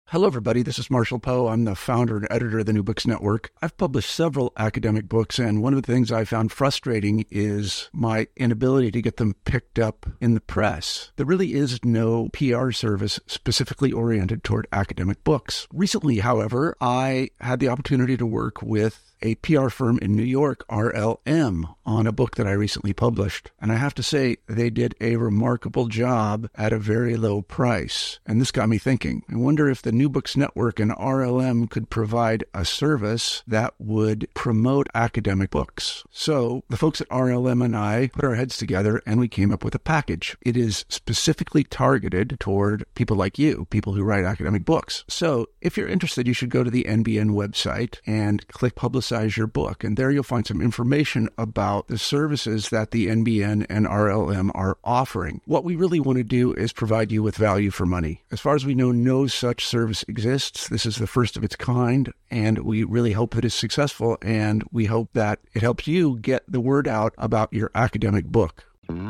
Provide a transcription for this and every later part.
Hello, everybody. This is Marshall Poe. I'm the founder and editor of the New Books Network. I've published several academic books, and one of the things I found frustrating is my inability to get them picked up in the press. There really is no PR service specifically oriented toward academic books. Recently, however, I had the opportunity to work with a PR firm in New York, RLM, on a book that I recently published. And I have to say, they did a remarkable job at a very low price. And this got me thinking. I wonder if the New Books Network and RLM could provide a service that would promote academic books. So the folks at RLM and I put our heads together and we came up with a package. It is specifically targeted toward people like you, people who write academic books. So if you're interested, you should go to the NBN website and click Publicize Your Book. And there you'll find some information about the services that the NBN and RLM are offering. What we really want to do is provide you with value for money. As far as we know, no such service exists. This is the first of its kind, and we really hope that it's successful, and we hope that it helps you get the word out about your academic book.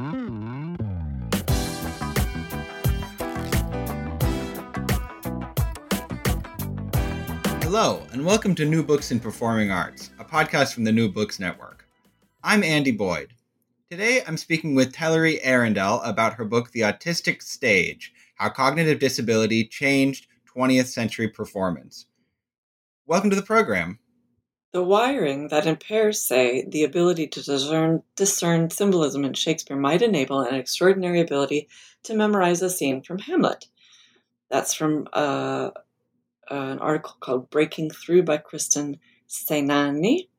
Hello, and welcome to New Books in Performing Arts, a podcast from the New Books Network. I'm Andy Boyd. Today, I'm speaking with Tellery Arundel about her book, The Autistic Stage: How Cognitive Disability Changed 20th Century Performance. Welcome to the program. The wiring that impairs, say, the ability to discern symbolism in Shakespeare might enable an extraordinary ability to memorize a scene from Hamlet. That's from an article called Breaking Through by Kristen Seinani.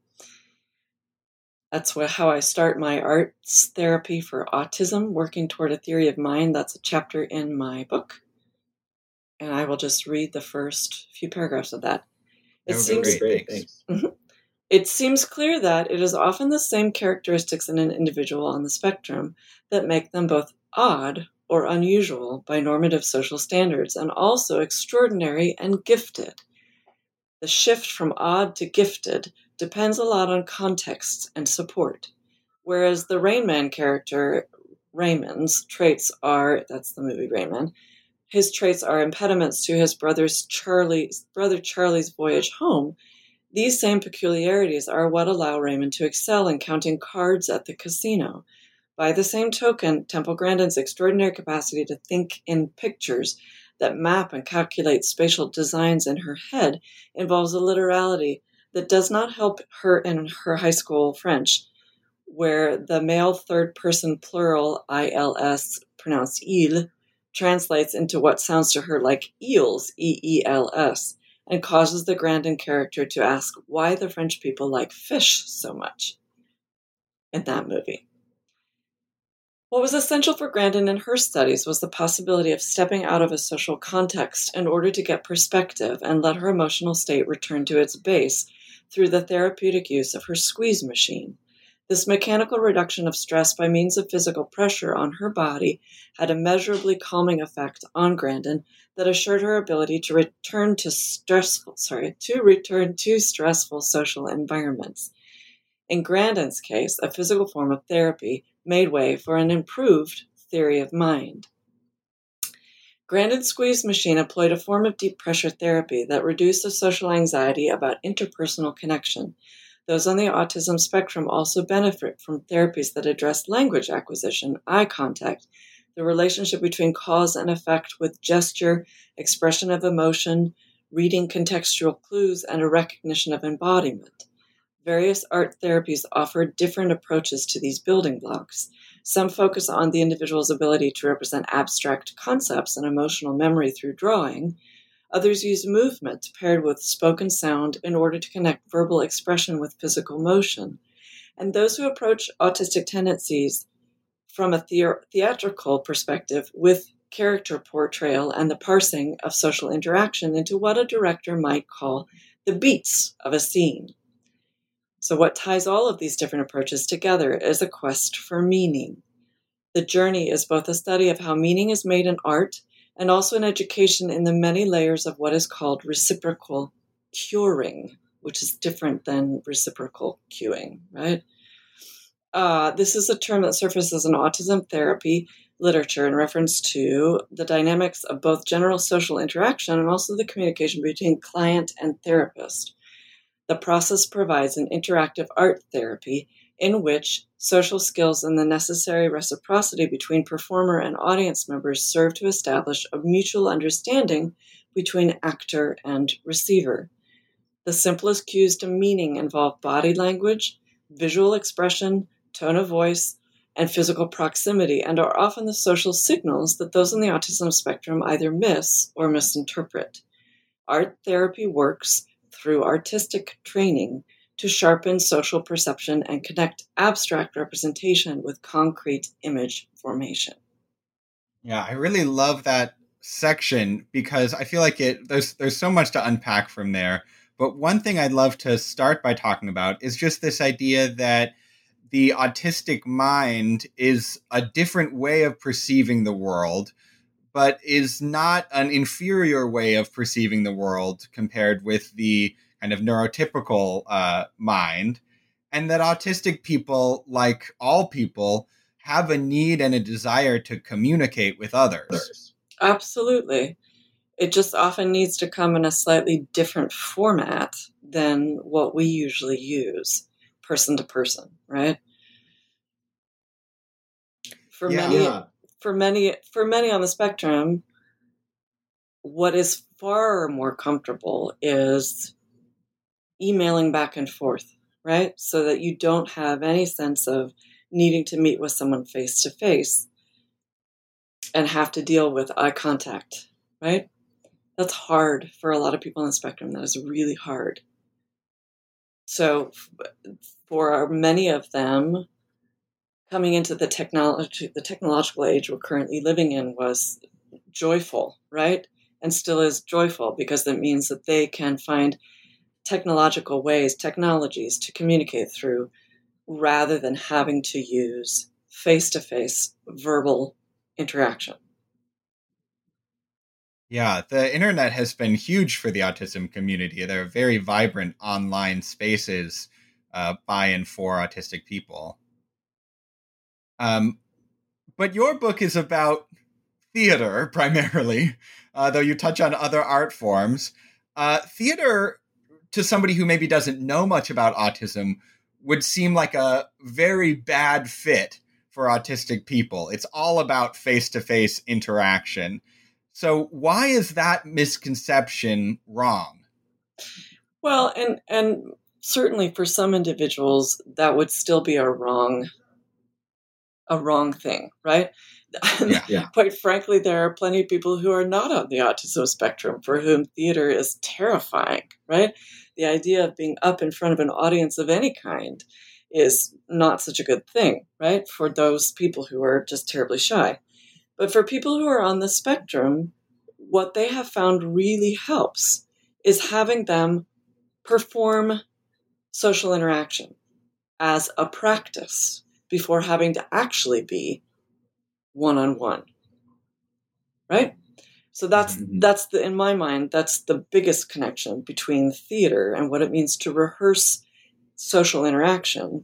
That's how I start my arts therapy for autism, working toward a theory of mind. That's a chapter in my book. And I will just read the first few paragraphs of that. It seems great. Thanks. It seems clear that it is often the same characteristics in an individual on the spectrum that make them both odd or unusual by normative social standards, and also extraordinary and gifted. The shift from odd to gifted depends a lot on context and support, whereas the Rain Man character, Raymond's traits are, that's the movie Rain Man, his traits are impediments to his brother Charlie's voyage home. These same peculiarities are what allow Raymond to excel in counting cards at the casino. By the same token, Temple Grandin's extraordinary capacity to think in pictures that map and calculate spatial designs in her head involves a literality that does not help her in her high school French, where the male third-person plural ILS, pronounced il, translates into what sounds to her like eels, EELS, and causes the Grandin character to ask why the French people like fish so much in that movie. What was essential for Grandin in her studies was the possibility of stepping out of a social context in order to get perspective and let her emotional state return to its base through the therapeutic use of her squeeze machine. This mechanical reduction of stress by means of physical pressure on her body had a measurably calming effect on Grandin that assured her ability to return to stressful social environments. In Grandin's case, a physical form of therapy made way for an improved theory of mind. Grandin's squeeze machine employed a form of deep pressure therapy that reduced the social anxiety about interpersonal connection. Those on the autism spectrum also benefit from therapies that address language acquisition, eye contact, the relationship between cause and effect with gesture, expression of emotion, reading contextual clues, and a recognition of embodiment. Various art therapies offer different approaches to these building blocks. Some focus on the individual's ability to represent abstract concepts and emotional memory through drawing. Others use movement paired with spoken sound in order to connect verbal expression with physical motion. And those who approach autistic tendencies from a theatrical perspective with character portrayal and the parsing of social interaction into what a director might call the beats of a scene. So what ties all of these different approaches together is a quest for meaning. The journey is both a study of how meaning is made in art and also an education in the many layers of what is called reciprocal curing, which is different than reciprocal cueing, right? This is a term that surfaces in autism therapy literature in reference to the dynamics of both general social interaction and also the communication between client and therapist. The process provides an interactive art therapy in which social skills and the necessary reciprocity between performer and audience members serve to establish a mutual understanding between actor and receiver. The simplest cues to meaning involve body language, visual expression, tone of voice, and physical proximity, and are often the social signals that those on the autism spectrum either miss or misinterpret. Art therapy works through artistic training to sharpen social perception and connect abstract representation with concrete image formation. Yeah, I really love that section because I feel like there's so much to unpack from there. But one thing I'd love to start by talking about is just this idea that the autistic mind is a different way of perceiving the world, but is not an inferior way of perceiving the world compared with the kind of neurotypical mind. And that autistic people, like all people, have a need and a desire to communicate with others. Absolutely. It just often needs to come in a slightly different format than what we usually use, person to person, right? For many on the spectrum, what is far more comfortable is emailing back and forth, right? So that you don't have any sense of needing to meet with someone face to face and have to deal with eye contact, right? That's hard for a lot of people on the spectrum. That is really hard. So for many of them, coming into the technological age we're currently living in was joyful, right? And still is joyful because that means that they can find technologies to communicate through rather than having to use face-to-face verbal interaction. Yeah, the internet has been huge for the autism community. There are very vibrant online spaces by and for autistic people. But your book is about theater primarily, though you touch on other art forms. Theater, to somebody who maybe doesn't know much about autism, would seem like a very bad fit for autistic people. It's all about face-to-face interaction. So why is that misconception wrong? Well, and certainly for some individuals, that would still be a wrong thing, right? Yeah. Quite frankly, there are plenty of people who are not on the autism spectrum for whom theater is terrifying, right? The idea of being up in front of an audience of any kind is not such a good thing, right? For those people who are just terribly shy. But for people who are on the spectrum, what they have found really helps is having them perform social interaction as a practice before having to actually be one-on-one, right? So that's in my mind, that's the biggest connection between theater and what it means to rehearse social interaction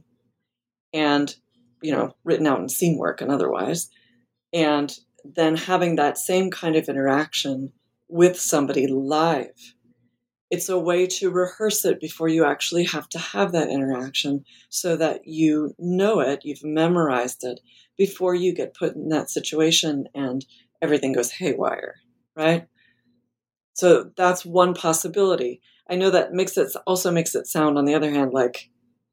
and, written out in scene work and otherwise, and then having that same kind of interaction with somebody live. It's a way to rehearse it before you actually have to have that interaction so that you know it, you've memorized it before you get put in that situation and everything goes haywire, right? So that's one possibility. I know that also makes it sound, on the other hand, like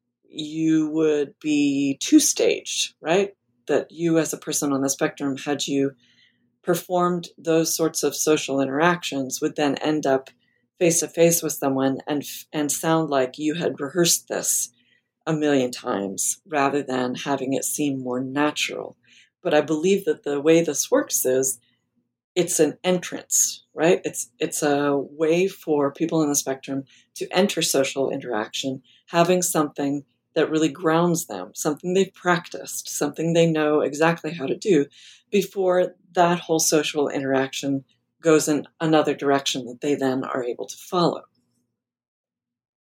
you would be two-staged, right? That you as a person on the spectrum, had you performed those sorts of social interactions, would then end up face-to-face with someone and sound like you had rehearsed this a million times rather than having it seem more natural. But I believe that the way this works is it's an entrance, right? It's a way for people in the spectrum to enter social interaction, having something that really grounds them, something they've practiced, something they know exactly how to do before that whole social interaction goes in another direction that they then are able to follow.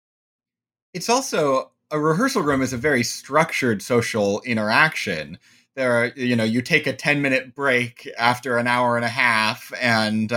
It's also, a rehearsal room is a very structured social interaction. there are, you take a 10-minute break after an hour and a half, and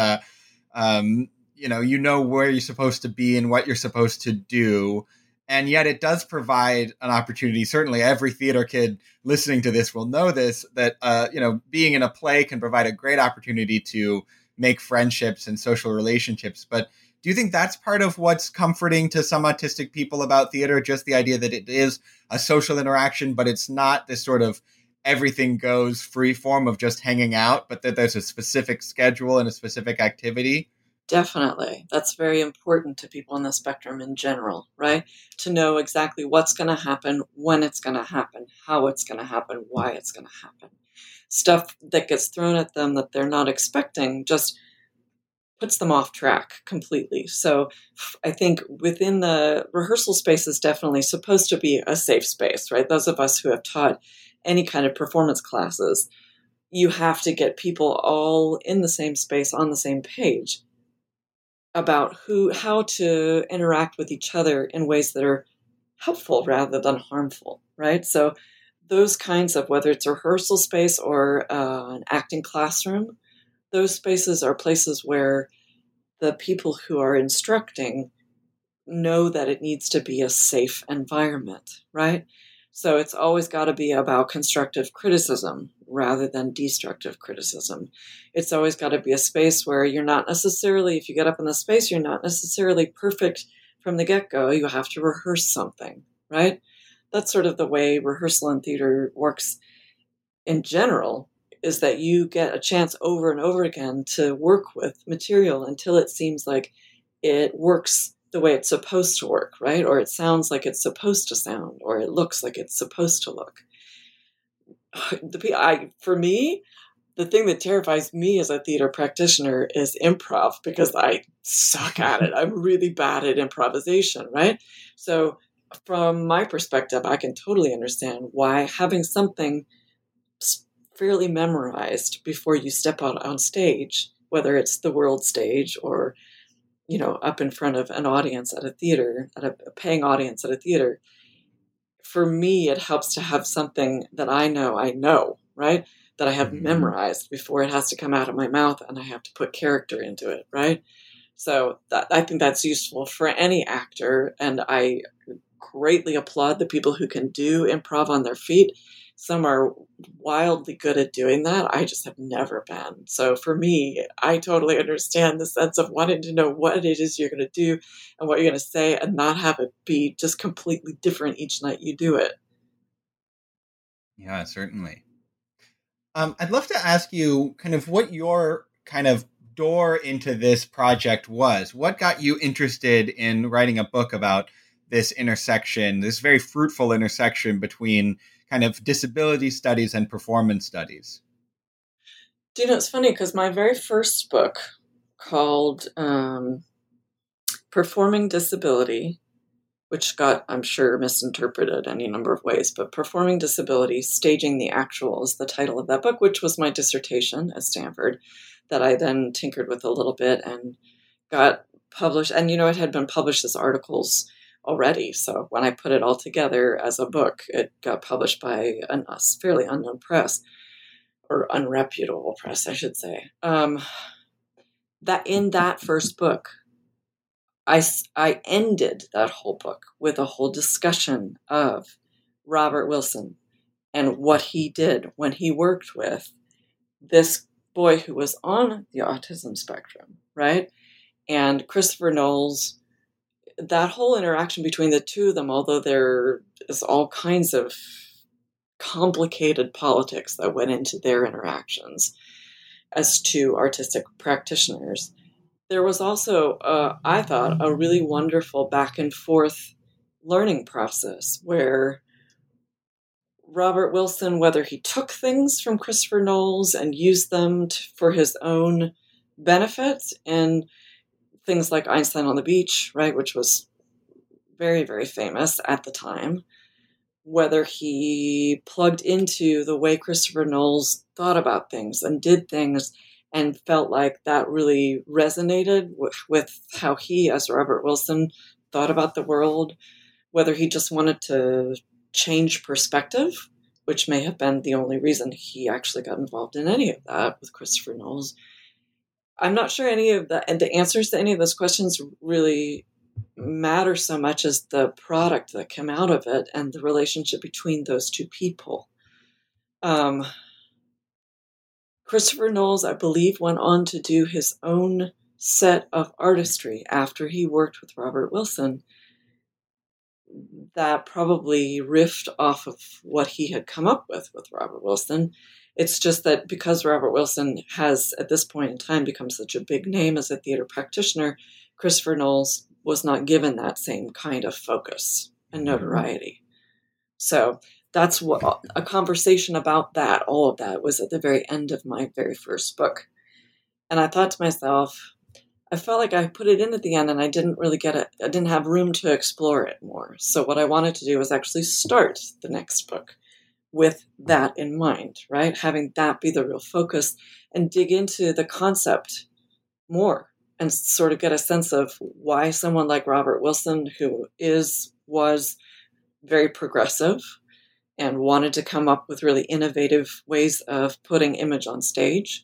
where you're supposed to be and what you're supposed to do. And yet it does provide an opportunity. Certainly every theater kid listening to this will know this, that, being in a play can provide a great opportunity to make friendships and social relationships. But do you think that's part of what's comforting to some autistic people about theater? Just the idea that it is a social interaction, but it's not this sort of everything goes free form of just hanging out, but that there's a specific schedule and a specific activity? Definitely. That's very important to people on the spectrum in general, right? To know exactly what's going to happen, when it's going to happen, how it's going to happen, why it's going to happen. Stuff that gets thrown at them that they're not expecting just puts them off track completely. So I think within the rehearsal space is definitely supposed to be a safe space, right? Those of us who have taught any kind of performance classes, you have to get people all in the same space on the same page about how to interact with each other in ways that are helpful rather than harmful, right? So those kinds of, whether it's a rehearsal space or an acting classroom, those spaces are places where the people who are instructing know that it needs to be a safe environment, right? So it's always got to be about constructive criticism rather than destructive criticism. It's always got to be a space where you're not necessarily, if you get up in the space, you're not necessarily perfect from the get-go. You have to rehearse something, right? That's sort of the way rehearsal in theater works in general, is that you get a chance over and over again to work with material until it seems like it works the way it's supposed to work, right? Or it sounds like it's supposed to sound, or it looks like it's supposed to look. For me, the thing that terrifies me as a theater practitioner is improv, because I suck at it. I'm really bad at improvisation, right? So from my perspective, I can totally understand why having something fairly memorized before you step out on stage, whether it's the world stage or up in front of an audience at a theater, at a paying audience at a theater, for me, it helps to have something that I know, right? That I have memorized before it has to come out of my mouth and I have to put character into it, right? So I think that's useful for any actor, and I greatly applaud the people who can do improv on their feet. Some are wildly good at doing that. I just have never been. So for me, I totally understand the sense of wanting to know what it is you're going to do and what you're going to say, and not have it be just completely different each night you do it. Yeah, certainly. I'd love to ask you kind of what your kind of door into this project was. What got you interested in writing a book about this intersection, this very fruitful intersection between kind of disability studies and performance studies? It's funny because my very first book, called Performing Disability, which got, I'm sure, misinterpreted any number of ways, but Performing Disability, Staging the Actual is the title of that book, which was my dissertation at Stanford that I then tinkered with a little bit and got published. And, it had been published as articles already. So when I put it all together as a book, it got published by a fairly unknown press, or unreputable press, I should say. That in that first book, I ended that whole book with a whole discussion of Robert Wilson and what he did when he worked with this boy who was on the autism spectrum, right? And Christopher Knowles, that whole interaction between the two of them, although there is all kinds of complicated politics that went into their interactions as two artistic practitioners, there was also, I thought, a really wonderful back and forth learning process where Robert Wilson, whether he took things from Christopher Knowles and used them for his own benefit, and things like Einstein on the Beach, right, which was very, very famous at the time, whether he plugged into the way Christopher Knowles thought about things and did things and felt like that really resonated with how he, as Robert Wilson, thought about the world, whether he just wanted to change perspective, which may have been the only reason he actually got involved in any of that with Christopher Knowles. I'm not sure any of that, and the answers to any of those questions really matter so much as the product that came out of it and the relationship between those two people. Christopher Knowles, I believe, went on to do his own set of artistry after he worked with Robert Wilson that probably riffed off of what he had come up with Robert Wilson. It's just that because Robert Wilson has, at this point in time, become such a big name as a theater practitioner, Christopher Knowles was not given that same kind of focus and notoriety. So that's what a conversation about that, all of that, was at the very end of my very first book. And I thought to myself, I felt like I put it in at the end and I didn't really get it. I didn't have room to explore it more. So what I wanted to do was actually start the next book with that in mind, right? Having that be the real focus and dig into the concept more and sort of get a sense of why someone like Robert Wilson, who was very progressive and wanted to come up with really innovative ways of putting image on stage,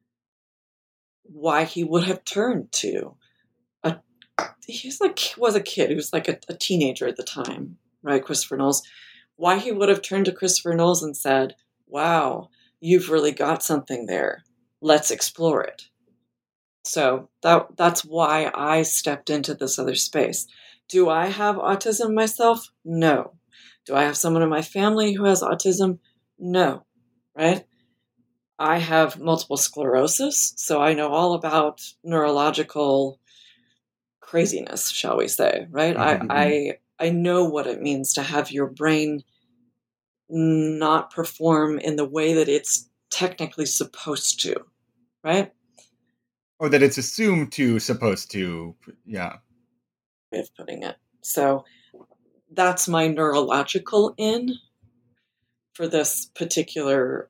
why he would have turned to he was a kid. He was like a teenager at the time, right? Christopher Knowles. Why he would have turned to Christopher Knowles and said, wow, you've really got something there. Let's explore it. So that's why I stepped into this other space. Do I have autism myself? No. Do I have someone in my family who has autism? No. Right? I have multiple sclerosis, so I know all about neurological craziness, shall we say, right? Mm-hmm. I know what it means to have your brain not perform in the way that it's technically supposed to, right? Or that it's assumed to, supposed to, yeah. Way of putting it. So that's my neurological in for this particular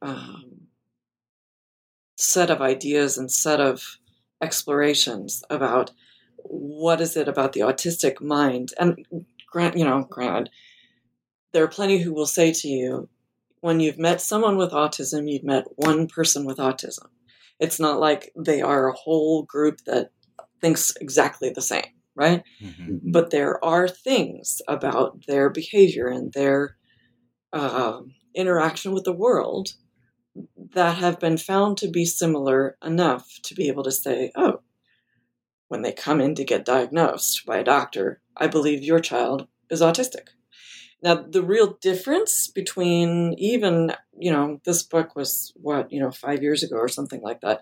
set of ideas and set of explorations about what is it about the autistic mind. And granted, there are plenty who will say to you, when you've met someone with autism, you've met one person with autism. It's not like they are a whole group that thinks exactly the same, right? Mm-hmm. But there are things about their behavior and their interaction with the world that have been found to be similar enough to be able to say, oh, when they come in to get diagnosed by a doctor, I believe your child is autistic. Now, the real difference between even, this book was 5 years ago or something like that.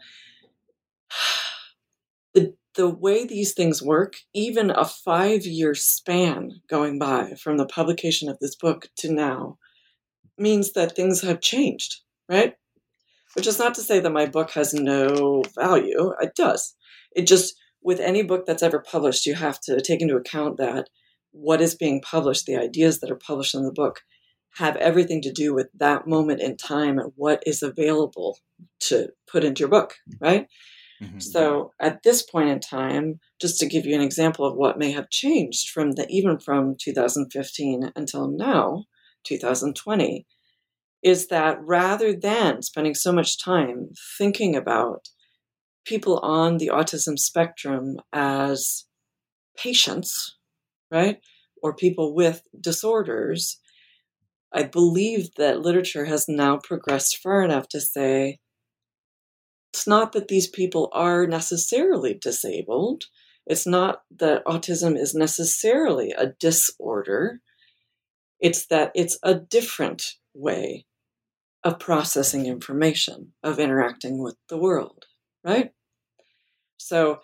The way these things work, even a 5-year span going by from the publication of this book to now, means that things have changed, right? Which is not to say that my book has no value. It does. It just, with any book that's ever published, you have to take into account that what is being published, the ideas that are published in the book, have everything to do with that moment in time and what is available to put into your book, right? Mm-hmm. So at this point in time, just to give you an example of what may have changed even from 2015 until now, 2020, is that rather than spending so much time thinking about people on the autism spectrum as patients, right, or people with disorders, I believe that literature has now progressed far enough to say it's not that these people are necessarily disabled. It's not that autism is necessarily a disorder. It's that it's a different way of processing information, of interacting with the world, right? So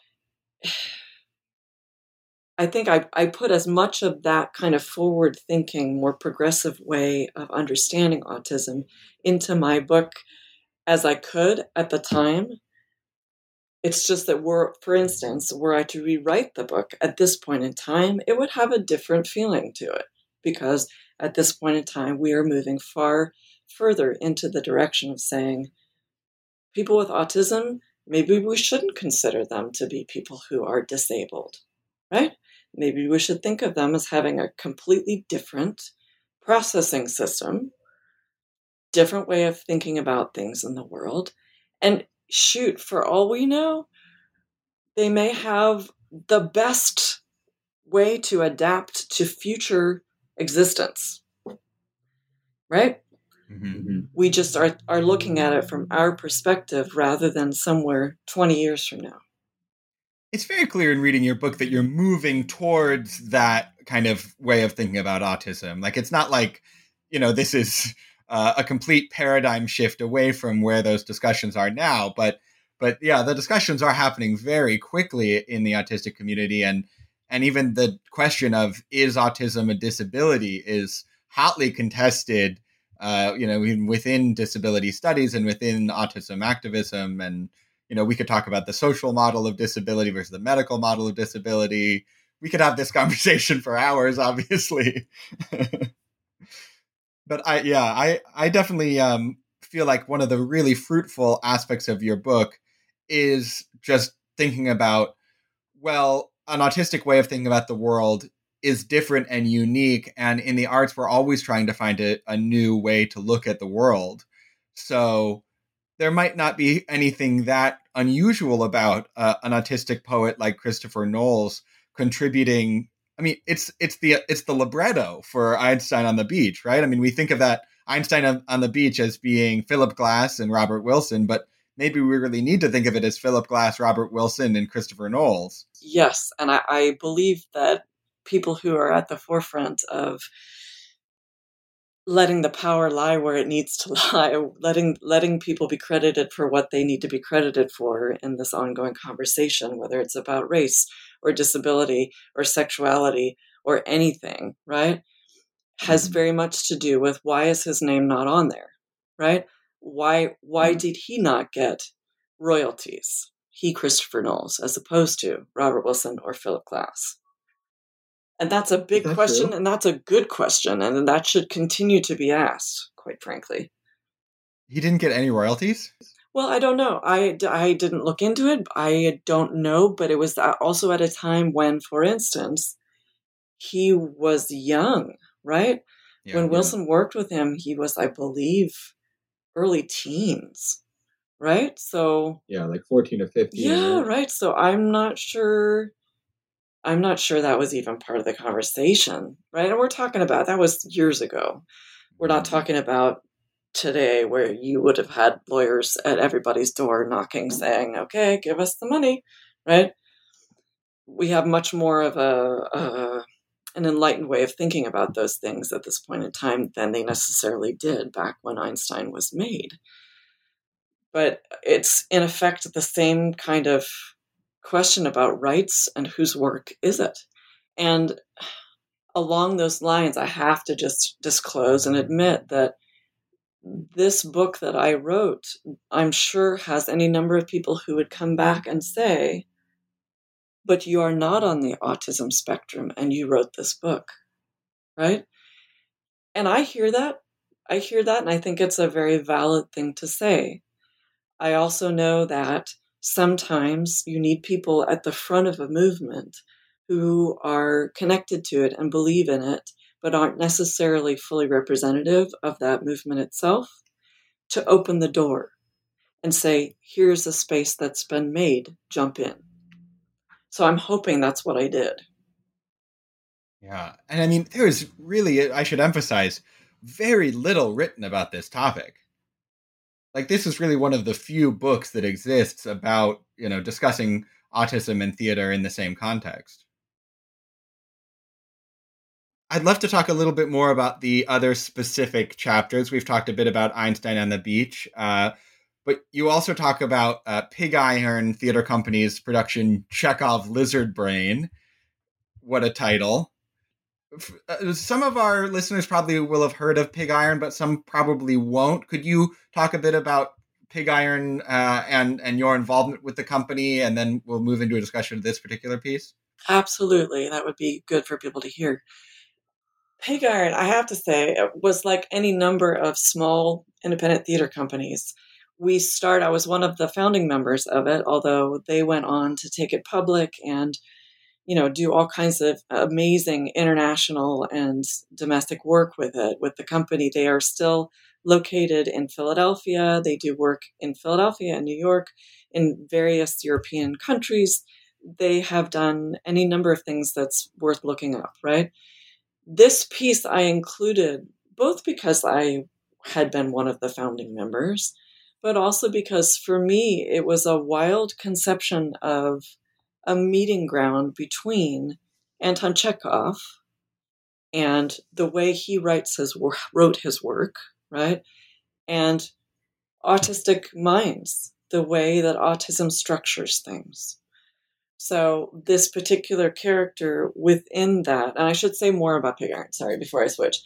I think I put as much of that kind of forward-thinking, more progressive way of understanding autism into my book as I could at the time. It's just that for instance, were I to rewrite the book at this point in time, it would have a different feeling to it, because at this point in time, we are moving far further into the direction of saying people with autism, maybe we shouldn't consider them to be people who are disabled, right? Maybe we should think of them as having a completely different processing system different way of thinking about things in the world. And shoot, for all we know, they may have the best way to adapt to future existence, right? Mm-hmm. We just are looking at it from our perspective rather than somewhere 20 years from now. It's very clear in reading your book that you're moving towards that kind of way of thinking about autism. Like, it's not like, this is a complete paradigm shift away from where those discussions are now. But yeah, the discussions are happening very quickly in the autistic community. And even the question of, is autism a disability, is hotly contested, even within disability studies and within autism activism. And we could talk about the social model of disability versus the medical model of disability. We could have this conversation for hours, obviously. But I definitely feel like one of the really fruitful aspects of your book is just thinking about, well, an autistic way of thinking about the world is different and unique. And in the arts, we're always trying to find a new way to look at the world. So there might not be anything that unusual about an autistic poet like Christopher Knowles contributing. I mean, it's the libretto for Einstein on the Beach, right? I mean, we think of that Einstein on the Beach as being Philip Glass and Robert Wilson, but maybe we really need to think of it as Philip Glass, Robert Wilson, and Christopher Knowles. Yes, and I believe that people who are at the forefront of letting the power lie where it needs to lie, letting people be credited for what they need to be credited for in this ongoing conversation, whether it's about race or disability or sexuality or anything, right, has very much to do with, why is his name not on there, right? Why did he not get royalties? He, Christopher Knowles, as opposed to Robert Wilson or Philip Glass. And that's a big question, and that's a good question, and that should continue to be asked, quite frankly. He didn't get any royalties? Well, I don't know. I didn't look into it. I don't know, but it was also at a time when, for instance, he was young, right? Yeah, when Wilson worked with him, he was, I believe, early teens, right? So yeah, like 14 or 15. Yeah, right. So I'm not sure that was even part of the conversation, right? And we're talking about, that was years ago. We're not talking about today, where you would have had lawyers at everybody's door knocking, saying, okay, give us the money, right? We have much more of an enlightened way of thinking about those things at this point in time than they necessarily did back when Einstein was made. But it's, in effect, the same kind of question about rights and whose work is it. And along those lines, I have to just disclose and admit that this book that I wrote, I'm sure, has any number of people who would come back and say, but you are not on the autism spectrum and you wrote this book, right? And I hear that, and I think it's a very valid thing to say. I also know that sometimes you need people at the front of a movement who are connected to it and believe in it, but aren't necessarily fully representative of that movement itself, to open the door and say, here's a space that's been made, jump in. So I'm hoping that's what I did. Yeah. And I mean, there is really, I should emphasize, very little written about this topic. Like, this is really one of the few books that exists about, discussing autism and theater in the same context. I'd love to talk a little bit more about the other specific chapters. We've talked a bit about Einstein on the Beach, but you also talk about Pig Iron Theater Company's production Chekhov Lizard Brain. What a title. Some of our listeners probably will have heard of Pig Iron, but some probably won't. Could you talk a bit about Pig Iron and your involvement with the company, and then we'll move into a discussion of this particular piece? Absolutely. That would be good for people to hear. Pig Iron, I have to say, was like any number of small independent theater companies. I was one of the founding members of it, although they went on to take it public and do all kinds of amazing international and domestic work with it, with the company. They are still located in Philadelphia. They do work in Philadelphia and New York, in various European countries. They have done any number of things that's worth looking up, right? This piece I included both because I had been one of the founding members, but also because for me, it was a wild conception of a meeting ground between Anton Chekhov and the way he wrote his work, right? And autistic minds, the way that autism structures things. So this particular character within that, and I should say more about Pig Iron, sorry, before I switch.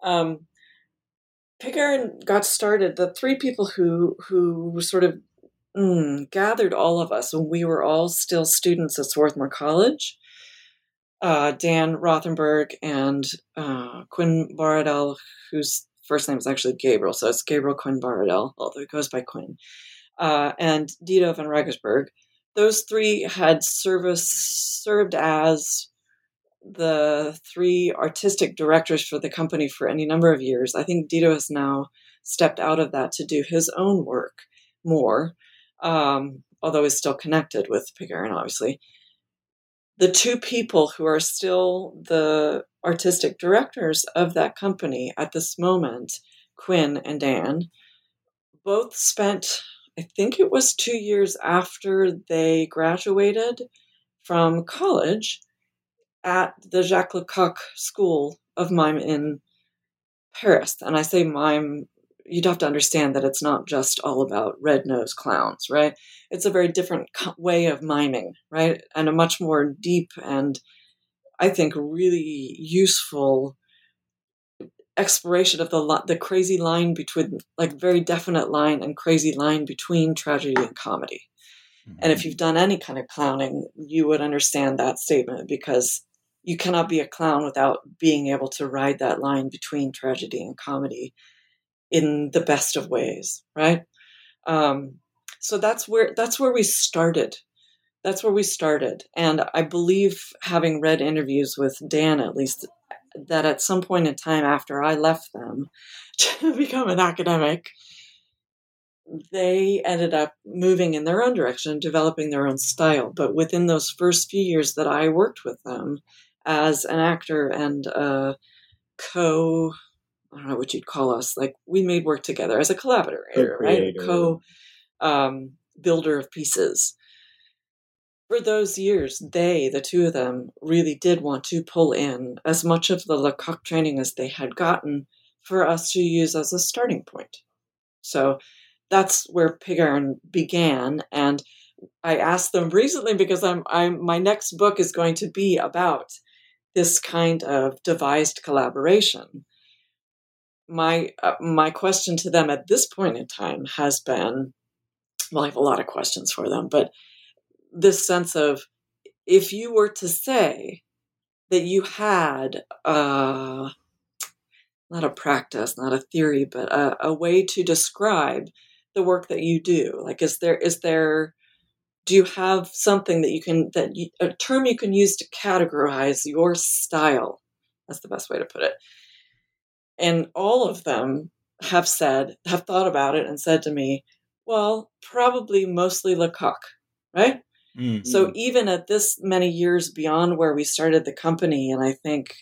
Pig Iron got started, the three people who sort of gathered all of us when we were all still students at Swarthmore College, Dan Rothenberg and Quinn Baradell, whose first name is actually Gabriel, so it's Gabriel Quinn Baradell, although it goes by Quinn, and Dito van Rijkersberg. Those three had served as the three artistic directors for the company for any number of years. I think Dito has now stepped out of that to do his own work more, although he's still connected with Pig Iron, obviously. The two people who are still the artistic directors of that company at this moment, Quinn and Dan, both spent, I think it was 2 years after they graduated from college, at the Jacques Lecoq School of Mime in Paris. And I say mime, you'd have to understand that it's not just all about red-nosed clowns, right? It's a very different way of miming, right? And a much more deep and, I think, really useful exploration of the crazy line between, like, very definite line and crazy line between tragedy and comedy. Mm-hmm. And if you've done any kind of clowning, you would understand that statement, because you cannot be a clown without being able to ride that line between tragedy and comedy in the best of ways, right? So that's where we started. That's where we started. And I believe, having read interviews with Dan, at least, that at some point in time after I left them to become an academic, they ended up moving in their own direction, developing their own style. But within those first few years that I worked with them as an actor and I don't know what you'd call us, like, we made work together as a collaborator, right? Builder of pieces. For those years, the two of them, really did want to pull in as much of the Lecoq training as they had gotten for us to use as a starting point. So that's where Pig Iron began. And I asked them recently, because my next book is going to be about this kind of devised collaboration. My question to them at this point in time has been, well, I have a lot of questions for them, but this sense of, if you were to say that you had not a practice, not a theory, but a way to describe the work that you do, like, do you have something a term you can use to categorize your style? That's the best way to put it. And all of them have thought about it and said to me, well, probably mostly Lecoq, right? Mm-hmm. So even at this many years beyond where we started the company, and I think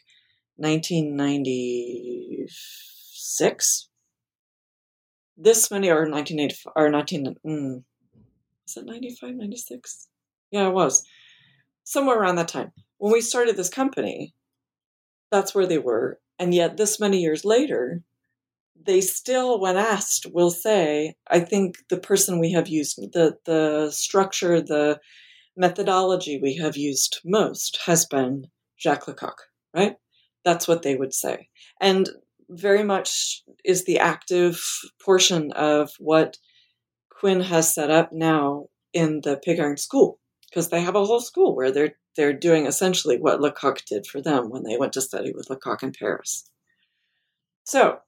1996, this many, or 1985, or 19, was it 95, 96? Yeah, it was. Somewhere around that time. When we started this company, that's where they were. And yet this many years later, they still, when asked, will say, I think the person we have used, the structure, the methodology we have used most has been Jacques Lecoq, right? That's what they would say. And very much is the active portion of what Quinn has set up now in the Pig Iron School, because they have a whole school where they're doing essentially what Lecoq did for them when they went to study with Lecoq in Paris. So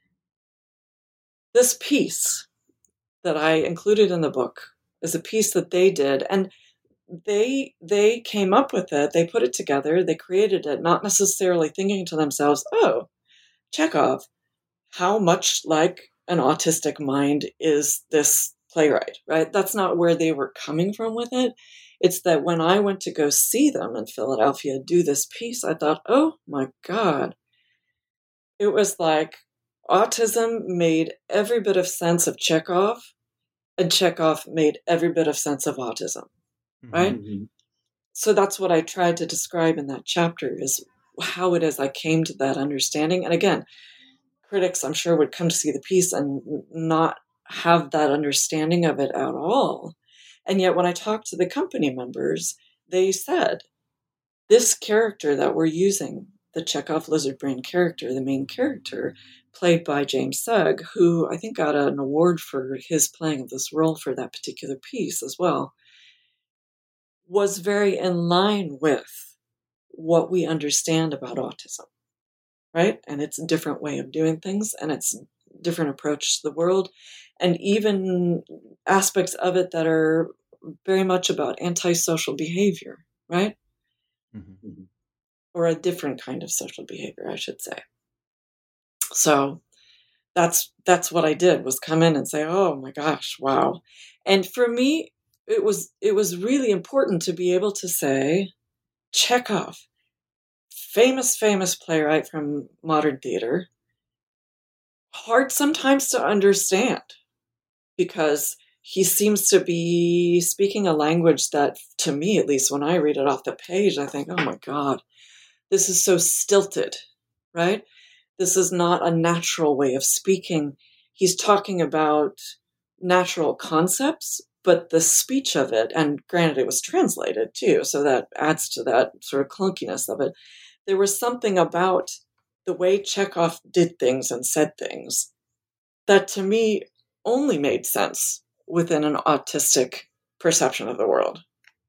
this piece that I included in the book is a piece that they did. And they came up with it, they put it together, they created it, not necessarily thinking to themselves, oh, Chekhov, how much like an autistic mind is this playwright, right? That's not where they were coming from with it. It's that when I went to go see them in Philadelphia do this piece, I thought, oh my God. It was like autism made every bit of sense of Chekhov, and Chekhov made every bit of sense of autism, right? Mm-hmm. So that's what I tried to describe in that chapter, is how it is I came to that understanding. And again, critics, I'm sure, would come to see the piece and not have that understanding of it at all. And yet when I talked to the company members, they said, this character that we're using, the Chekhov lizard brain character, the main character, played by James Sugg, who I think got an award for his playing of this role for that particular piece as well, was very in line with what we understand about autism, right? And it's a different way of doing things, and it's a different approach to the world, and even aspects of it that are very much about antisocial behavior, right? Mm-hmm. Or a different kind of social behavior, I should say. So that's what I did, was come in and say, oh my gosh, wow. And for me, it was really important to be able to say, Chekhov, famous playwright from modern theater, hard sometimes to understand, because he seems to be speaking a language that, to me at least, when I read it off the page, I think, oh my God, this is so stilted, right? This is not a natural way of speaking. He's talking about natural concepts, but the speech of it, and granted it was translated too, so that adds to that sort of clunkiness of it. There was something about the way Chekhov did things and said things that to me only made sense within an autistic perception of the world.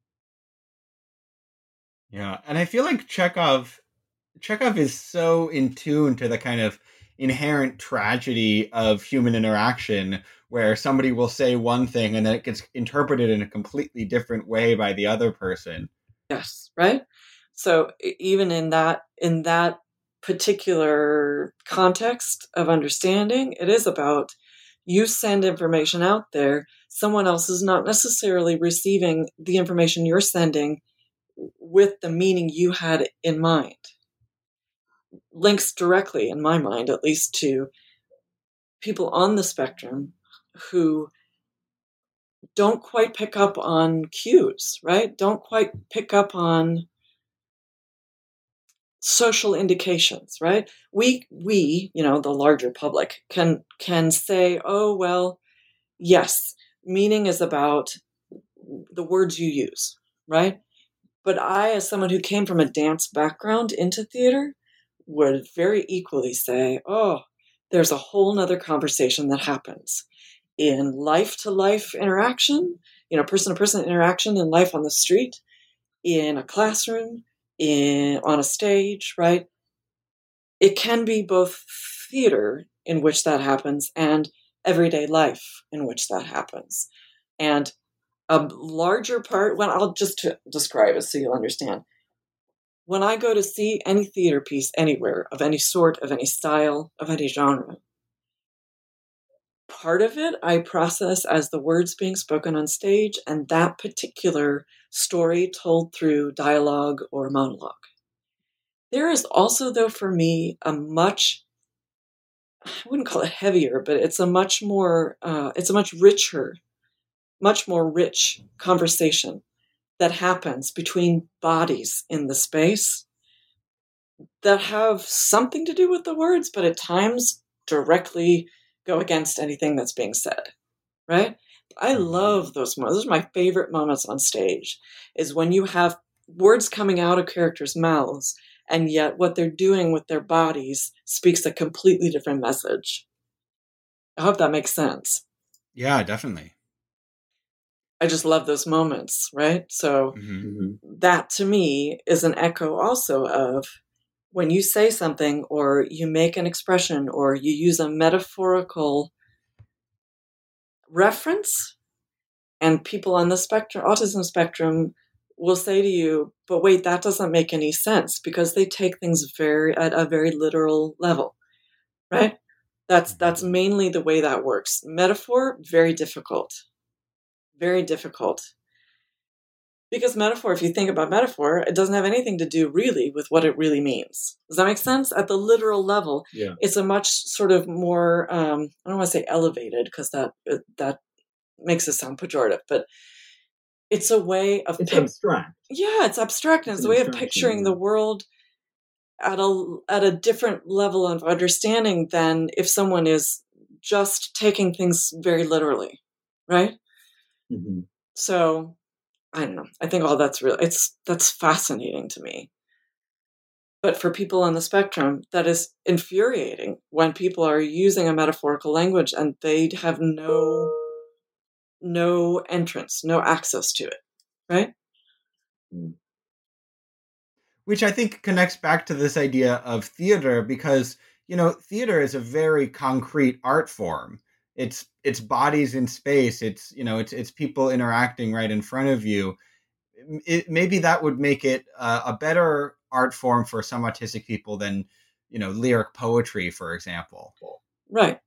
Yeah, and I feel like Chekhov is so in tune to the kind of inherent tragedy of human interaction, where somebody will say one thing and then it gets interpreted in a completely different way by the other person. Yes, right? So even in that particular context of understanding, it is about, you send information out there, someone else is not necessarily receiving the information you're sending with the meaning you had in mind. Links directly, in my mind at least, to people on the spectrum who don't quite pick up on cues, right? Don't quite pick up on social indications, right? We, the larger public can say, oh, well, yes, meaning is about the words you use, right? But I, as someone who came from a dance background into theater, would very equally say, oh, there's a whole nother conversation that happens in life-to-life interaction, person-to-person interaction in life on the street, in a classroom, on a stage, right? It can be both theater in which that happens and everyday life in which that happens. And a larger part, well, I'll just describe it so you'll understand. When I go to see any theater piece anywhere, of any sort, of any style, of any genre, part of it I process as the words being spoken on stage and that particular story told through dialogue or monologue. There is also, though, for me, I wouldn't call it heavier, but it's a much richer, much more rich conversation that happens between bodies in the space that have something to do with the words, but at times directly go against anything that's being said, right? I love those moments. Those are my favorite moments on stage, is when you have words coming out of characters' mouths, and yet what they're doing with their bodies speaks a completely different message. I hope that makes sense. Yeah, definitely. I just love those moments, right? So that to me is an echo also of when you say something or you make an expression or you use a metaphorical reference, and people on the spectrum, autism spectrum, will say to you, but wait, that doesn't make any sense, because they take things at a very literal level, right? That's mainly the way that works. Metaphor, very difficult. Very difficult. Because metaphor, if you think about metaphor, it doesn't have anything to do really with what it really means. Does that make sense? At the literal level, it's a much sort of more, I don't want to say elevated, because that makes it sound pejorative, but it's a way of... It's abstract. Yeah, it's abstract, and it's a way of picturing the world at a different level of understanding than if someone is just taking things very literally, right? Mm-hmm. So, I don't know. I think all that's that's fascinating to me. But for people on the spectrum, that is infuriating when people are using a metaphorical language and they have no entrance, no access to it, right? Which I think connects back to this idea of theater, because, theater is a very concrete art form. It's bodies in space. It's people interacting right in front of you. Maybe that would make it a better art form for some autistic people than, lyric poetry, for example. Right.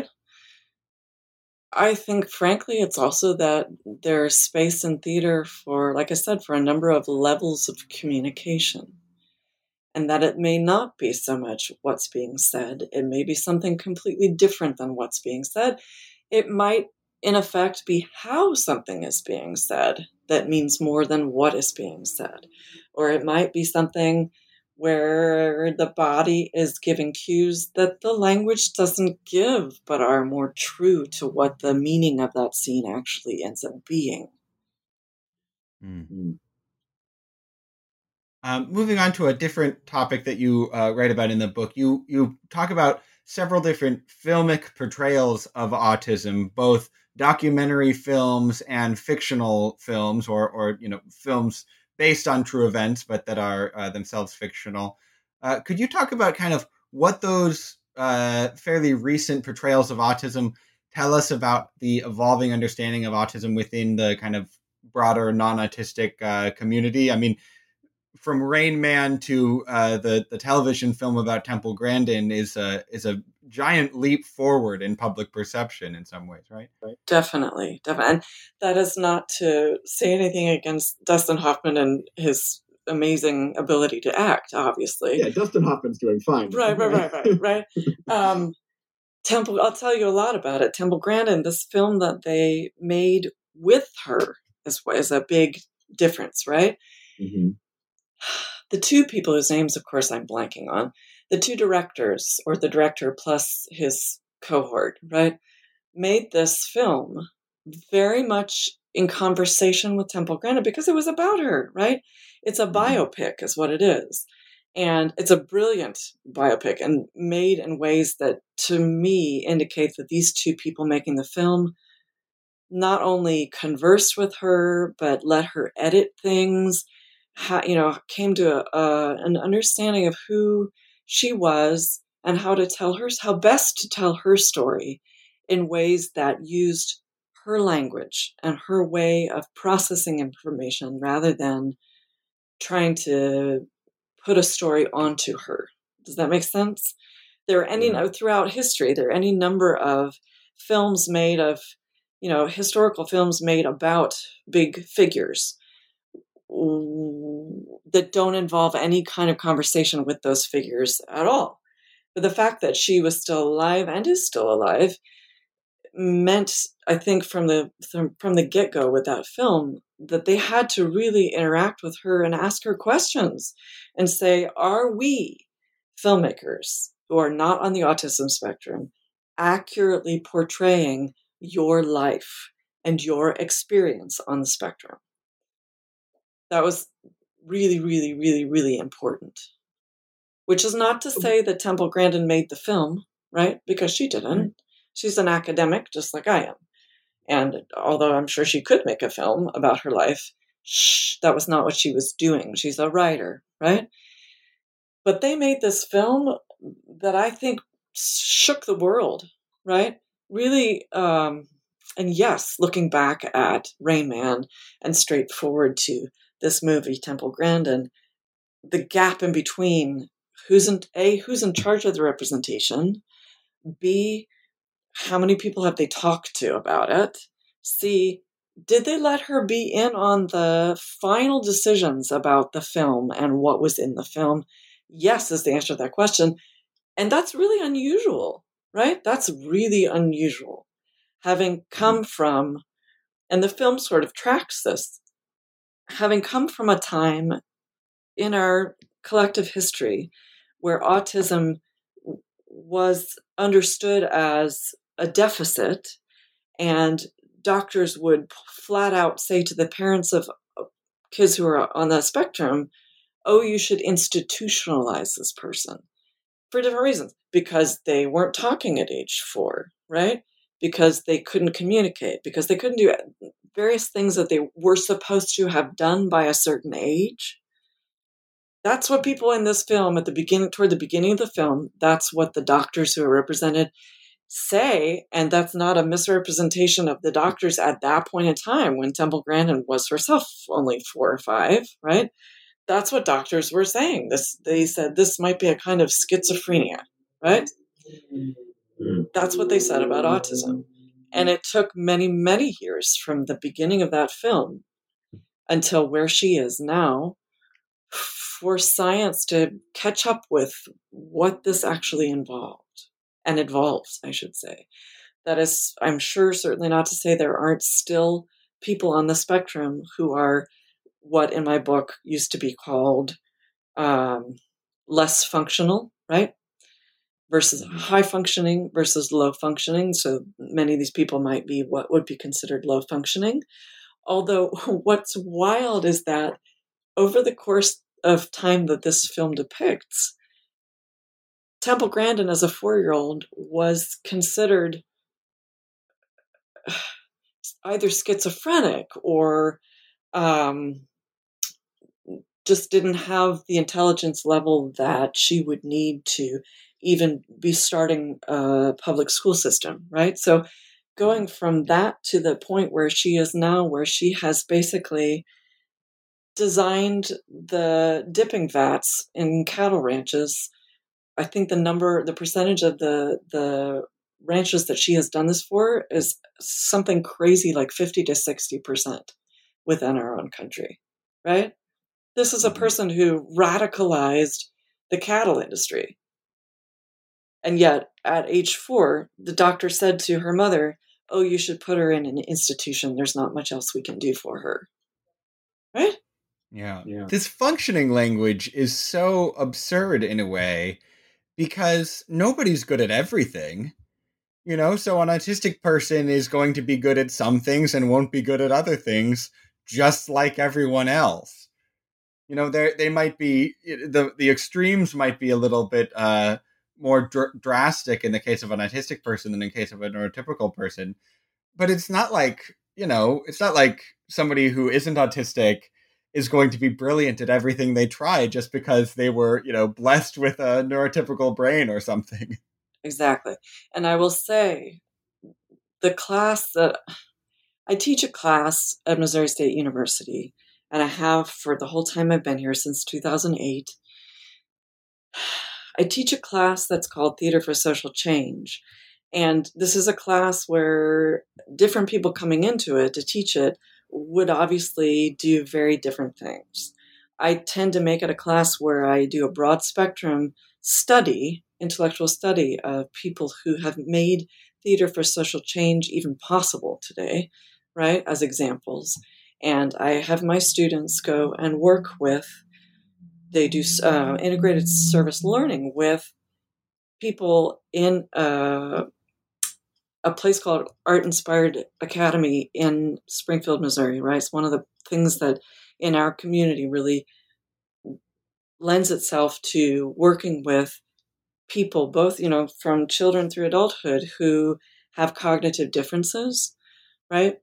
I think, frankly, it's also that there's space in theater for, like I said, for a number of levels of communication. And that it may not be so much what's being said. It may be something completely different than what's being said. It might, in effect, be how something is being said that means more than what is being said. Or it might be something where the body is giving cues that the language doesn't give, but are more true to what the meaning of that scene actually ends up being. Mm-hmm. Moving on to a different topic that you write about in the book, you talk about several different filmic portrayals of autism, both documentary films and fictional films, or films based on true events, but that are themselves fictional. Could you talk about kind of what those fairly recent portrayals of autism tell us about the evolving understanding of autism within the kind of broader non-autistic community? I mean, from Rain Man to the television film about Temple Grandin is a giant leap forward in public perception in some ways, right? Definitely. And that is not to say anything against Dustin Hoffman and his amazing ability to act, obviously. Yeah, Dustin Hoffman's doing fine. Right. Temple, I'll tell you a lot about it. Temple Grandin, this film that they made with her is a big difference, right? Mm-hmm. The two people whose names, of course, I'm blanking on, the two directors, or the director plus his cohort, right, made this film very much in conversation with Temple Grandin because it was about her, right? It's a biopic is what it is. And it's a brilliant biopic and made in ways that, to me, indicate that these two people making the film not only conversed with her, but let her edit things, came to an understanding of who she was and how best to tell her story in ways that used her language and her way of processing information rather than trying to put a story onto her. Does that make sense? Throughout history, there are any number of films made of, historical films made about big figures that don't involve any kind of conversation with those figures at all. But the fact that she was still alive and is still alive meant, I think, from the get-go with that film, that they had to really interact with her and ask her questions and say, are we filmmakers who are not on the autism spectrum accurately portraying your life and your experience on the spectrum? That was really, really, really, really important. Which is not to say that Temple Grandin made the film, right? Because she didn't. Right. She's an academic, just like I am. And although I'm sure she could make a film about her life, that was not what she was doing. She's a writer, right? But they made this film that I think shook the world, right? Really, and yes, looking back at Rain Man and straightforward to this movie, Temple Grandin, the gap in between who's in charge of the representation, B, how many people have they talked to about it, C, did they let her be in on the final decisions about the film and what was in the film? Yes, is the answer to that question. And that's really unusual, right? That's really unusual. Having come from, and the film sort of tracks this, having come from a time in our collective history where autism was understood as a deficit, and doctors would flat out say to the parents of kids who are on the spectrum, oh, you should institutionalize this person for different reasons, because they weren't talking at age 4, right? Because they couldn't communicate, because they couldn't do various things that they were supposed to have done by a certain age. That's what people in this film toward the beginning of the film, that's what the doctors who are represented say, and that's not a misrepresentation of the doctors at that point in time when Temple Grandin was herself only 4 or 5, right? That's what doctors were saying. They said this might be a kind of schizophrenia, right? That's what they said about autism. And it took many, many years from the beginning of that film until where she is now for science to catch up with what this actually involves, I should say. That is, I'm sure, certainly not to say there aren't still people on the spectrum who are what in my book used to be called less functional, right? Versus high functioning versus low functioning. So many of these people might be what would be considered low functioning. Although what's wild is that over the course of time that this film depicts, Temple Grandin as a 4-year-old was considered either schizophrenic or just didn't have the intelligence level that she would need to even be starting a public school system, right? So going from that to the point where she is now, where she has basically designed the dipping vats in cattle ranches. I think the percentage of the ranches that she has done this for is something crazy like 50 to 60% within our own country, right? This is a person who radicalized the cattle industry. And yet, at age 4, the doctor said to her mother, oh, you should put her in an institution. There's not much else we can do for her. Right? Yeah. This functioning language is so absurd in a way because nobody's good at everything. You know, so an autistic person is going to be good at some things and won't be good at other things, just like everyone else. You know, they might be, the extremes might be a little bit more drastic in the case of an autistic person than in the case of a neurotypical person. But it's not like, it's not like somebody who isn't autistic is going to be brilliant at everything they try just because they were, blessed with a neurotypical brain or something. Exactly. And I will say, the class that I teach a class at Missouri State University, and I have for the whole time I've been here since 2008. I teach a class that's called Theater for Social Change. And this is a class where different people coming into it to teach it would obviously do very different things. I tend to make it a class where I do a broad spectrum study, intellectual study of people who have made theater for social change even possible today, right, as examples. And I have my students go and work with, they do integrated service learning with people in a place called Art Inspired Academy in Springfield, Missouri, right? It's one of the things that in our community really lends itself to working with people, both, from children through adulthood who have cognitive differences, right?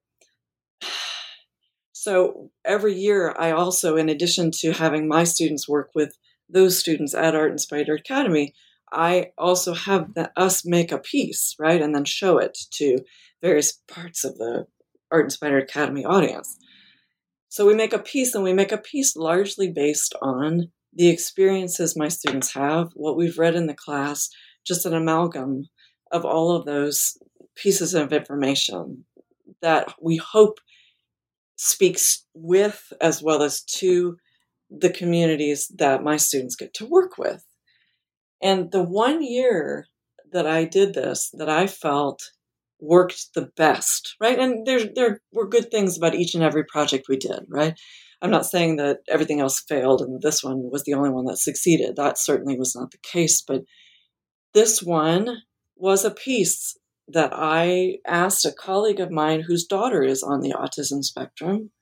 So every year I also, in addition to having my students work with those students at Art Inspired Academy, I also have us make a piece, right? And then show it to various parts of the Art Inspired Academy audience. So we make a piece, and we make a piece largely based on the experiences my students have, what we've read in the class, just an amalgam of all of those pieces of information that we hope speaks with as well as to the communities that my students get to work with. And the 1 year that I did this, that I felt worked the best, right? And there were good things about each and every project we did, right? I'm not saying that everything else failed and this one was the only one that succeeded. That certainly was not the case. But this one was a piece that I asked a colleague of mine whose daughter is on the autism spectrum.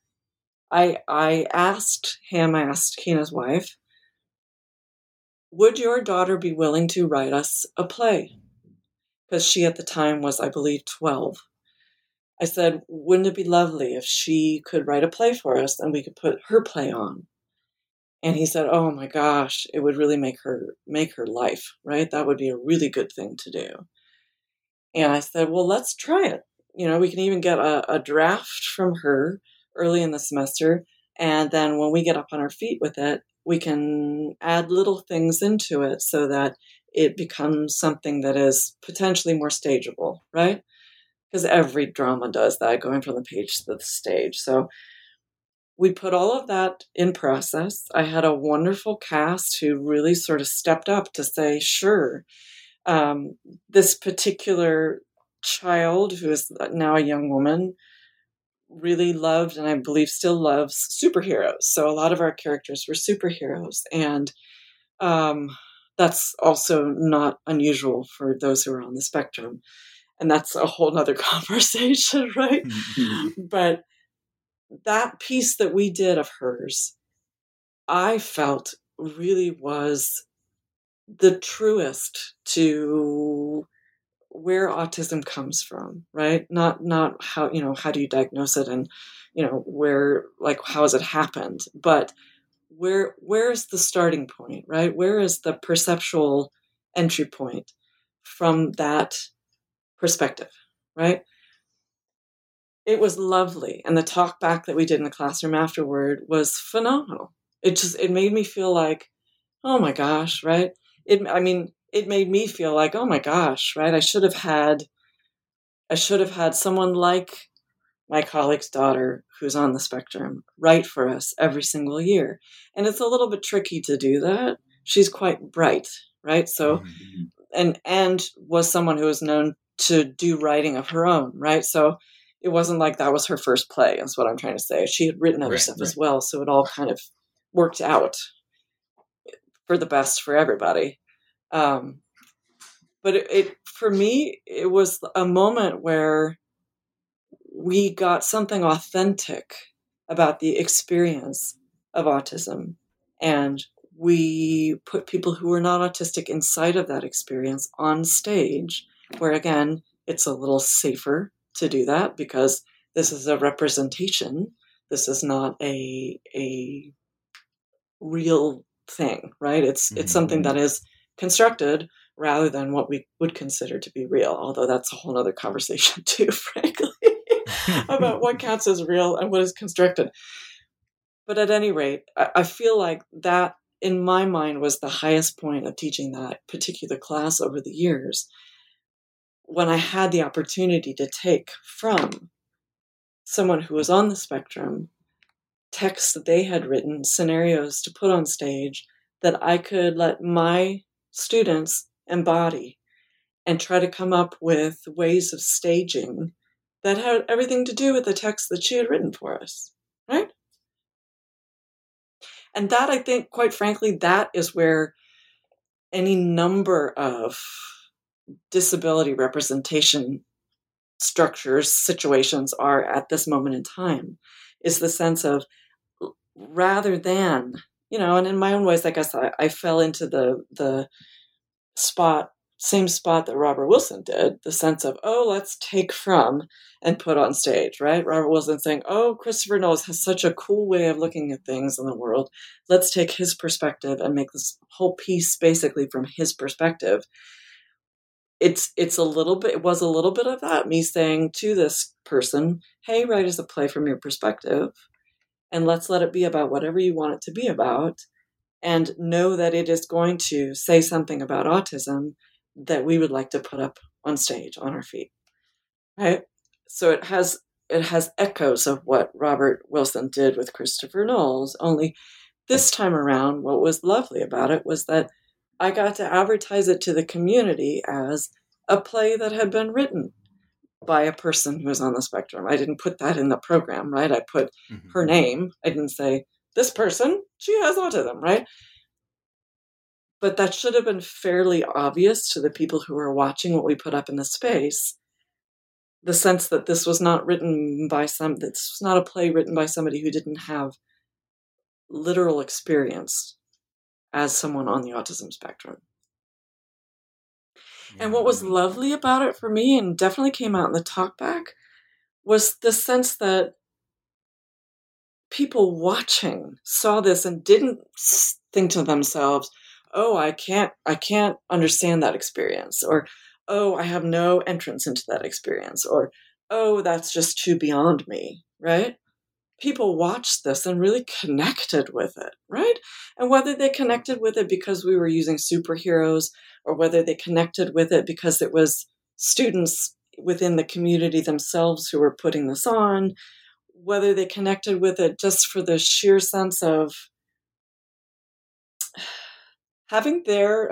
I asked Keena's wife, would your daughter be willing to write us a play? Because she at the time was, I believe, 12. I said, wouldn't it be lovely if she could write a play for us and we could put her play on? And he said, oh my gosh, it would really make her life, right? That would be a really good thing to do. And I said, well, let's try it. We can even get a draft from her early in the semester. And then when we get up on our feet with it, we can add little things into it so that it becomes something that is potentially more stageable, right? Because every drama does that, going from the page to the stage. So we put all of that in process. I had a wonderful cast who really sort of stepped up to say, sure, this particular child, who is now a young woman, really loved, and I believe still loves, superheroes. So a lot of our characters were superheroes. And that's also not unusual for those who are on the spectrum. And that's a whole nother conversation, right? Mm-hmm. But that piece that we did of hers, I felt really was the truest to where autism comes from, right? Not how, how do you diagnose it and, where, like, how has it happened? But where's the starting point, right? Where is the perceptual entry point from that perspective, right? It was lovely. And the talk back that we did in the classroom afterward was phenomenal. It made me feel like, oh my gosh, right? It made me feel like, oh my gosh, right? I should have had someone like my colleague's daughter who's on the spectrum write for us every single year. And it's a little bit tricky to do that. She's quite bright, right? So, and was someone who was known to do writing of her own, right? So it wasn't like that was her first play, is what I'm trying to say. She had written other stuff as well. So it all kind of worked out for the best for everybody. But for me, it was a moment where we got something authentic about the experience of autism. And we put people who were not autistic inside of that experience on stage, where, again, it's a little safer to do that because this is a representation. This is not a real thing, right? It's something that is constructed rather than what we would consider to be real, although that's a whole other conversation too, frankly, about what counts as real and what is constructed. But at any rate, I feel like that, in my mind, was the highest point of teaching that particular class over the years, when I had the opportunity to take from someone who was on the spectrum texts that they had written, scenarios to put on stage that I could let my students embody and try to come up with ways of staging that had everything to do with the text that she had written for us, right? And that, I think, quite frankly, that is where any number of disability representation structures, situations are at this moment in time, is the sense of, rather than, and in my own ways, I guess I fell into the same spot that Robert Wilson did, the sense of, let's take from and put on stage, right? Robert Wilson saying, Christopher Knowles has such a cool way of looking at things in the world. Let's take his perspective and make this whole piece basically from his perspective. It was a little bit of that, me saying to this person, hey, write us a play from your perspective. and let's let it be about whatever you want it to be about, and know that it is going to say something about autism that we would like to put up on stage on our feet. Right? So it has echoes of what Robert Wilson did with Christopher Knowles, only this time around, what was lovely about it was that I got to advertise it to the community as a play that had been written by a person who is on the spectrum. I didn't put that in the program, right? I put her name. I didn't say, this person, she has autism, right? But that should have been fairly obvious to the people who were watching what we put up in the space. The sense that this was not a play written by somebody who didn't have literal experience as someone on the autism spectrum. Yeah. And what was lovely about it for me, and definitely came out in the talkback, was the sense that people watching saw this and didn't think to themselves, oh, I can't understand that experience, or oh, I have no entrance into that experience, or oh, that's just too beyond me, right? People watched this and really connected with it, right? And whether they connected with it because we were using superheroes, or whether they connected with it because it was students within the community themselves who were putting this on, whether they connected with it just for the sheer sense of having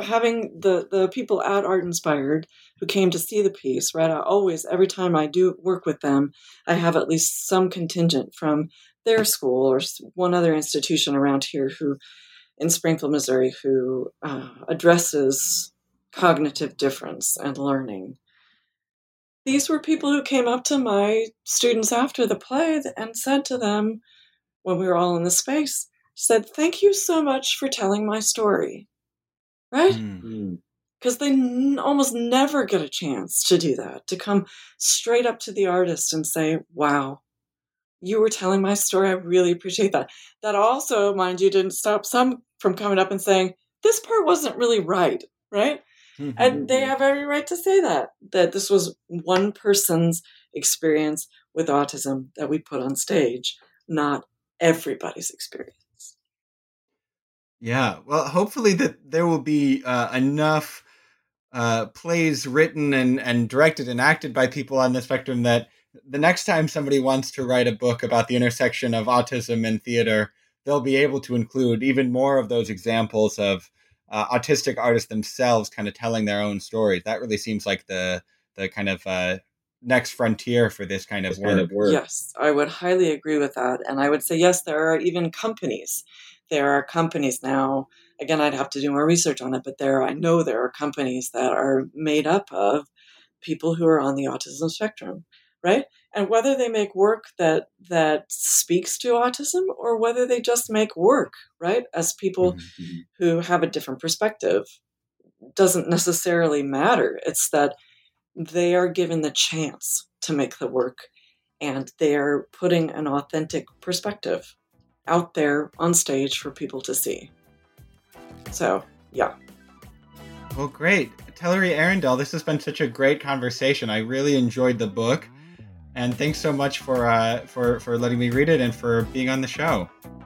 the people at Art Inspired who came to see the piece, right? Every time I do work with them, I have at least some contingent from their school or one other institution around here in Springfield, Missouri, who addresses cognitive difference and learning. These were people who came up to my students after the play and said to them, when we were all in the space, said, thank you so much for telling my story. Right? Because they almost never get a chance to do that, to come straight up to the artist and say, wow, you were telling my story. I really appreciate that. That also, mind you, didn't stop some from coming up and saying, this part wasn't really right? Mm-hmm. And they have every right to say that this was one person's experience with autism that we put on stage, not everybody's experience. Yeah, well, hopefully that there will be enough plays written and directed and acted by people on the spectrum that the next time somebody wants to write a book about the intersection of autism and theater, they'll be able to include even more of those examples of autistic artists themselves kind of telling their own stories. That really seems like the kind of next frontier for this kind of work. Yes, I would highly agree with that. And I would say, yes, there are even companies. There are companies now, again, I'd have to do more research on it, but I know there are companies that are made up of people who are on the autism spectrum, right? And whether they make work that speaks to autism or whether they just make work, right, as people who have a different perspective, doesn't necessarily matter. It's that they are given the chance to make the work and they are putting an authentic perspective out there on stage for people to see. So, yeah. Well, great. Tellery Arundel, this has been such a great conversation. I really enjoyed the book. And thanks so much for letting me read it and for being on the show.